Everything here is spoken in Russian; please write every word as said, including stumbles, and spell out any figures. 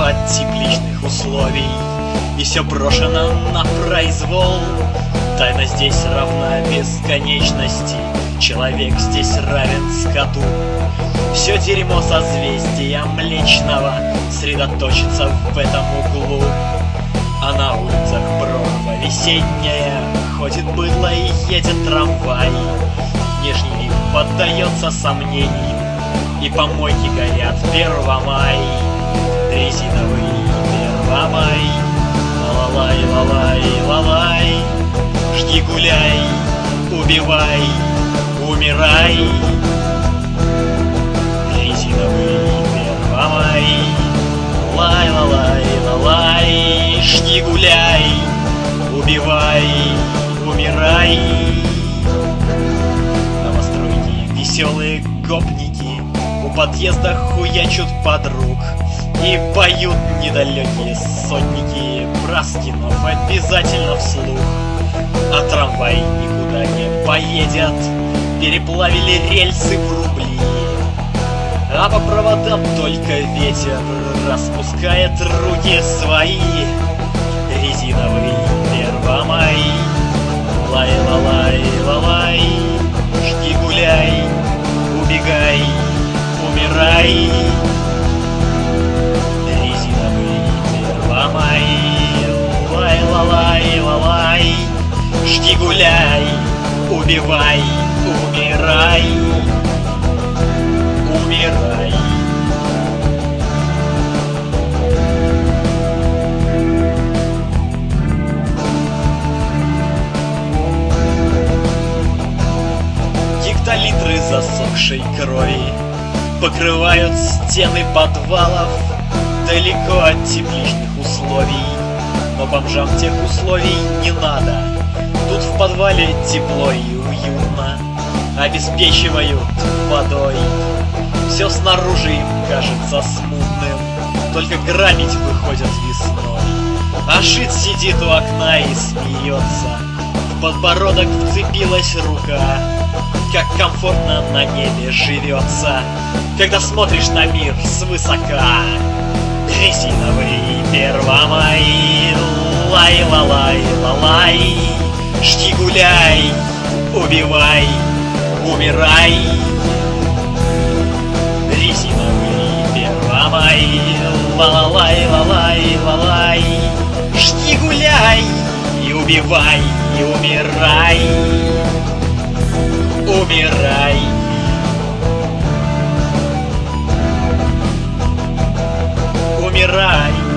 от тепличных условий, и все брошено на произвол. Тайна здесь равна бесконечности, человек здесь равен скоту. Все дерьмо созвездия Млечного средоточится в этом углу. А на улицах бронва весенняя, ходит быдло и едет трамвай. Внешний вид поддается сомнению, и помойки горят Первомай. Резиновый Первомай. Ла-лай, ла-лай, ла-лай. Жги, гуляй, убивай, умирай. Резиновый Первомай. Лай, ла-лай, ла-лай. Жги, гуляй, убивай, умирай. Новостройки, веселые гопники у подъезда хуячут подруг и поют недалекие сотники Браскинов обязательно вслух. А трамвай никуда не поедет, переплавили рельсы в рубли, а по проводам только ветер распускает руки свои. Резиновый Первомай. Лай-ла-лай, ла-лай. Жги, гуляй, убегай, умирай. Резиновый Первомай. Лай-ла-лай, ла-лай. Жги, гуляй, убивай, умирай. Умирай. Гектолитры засохшей крови покрывают стены подвалов далеко от тепличных условий. Но бомжам тех условий не надо. Тут в подвале тепло и уютно, обеспечивают водой. Все снаружи им кажется смутным, только грабить выходят весной. А Шит сидит у окна и смеется, в подбородок вцепилась рука. Как комфортно на небе живется, когда смотришь на мир свысока. Резиновый Первомай. Лай-ла-лай, ла-лай. Жги, гуляй, убивай, умирай. Резиновый Первомай. Ла-ла-лай, ла-лай, ла-лай. Жги, гуляй, и убивай, и умирай. Умирай. Умирай.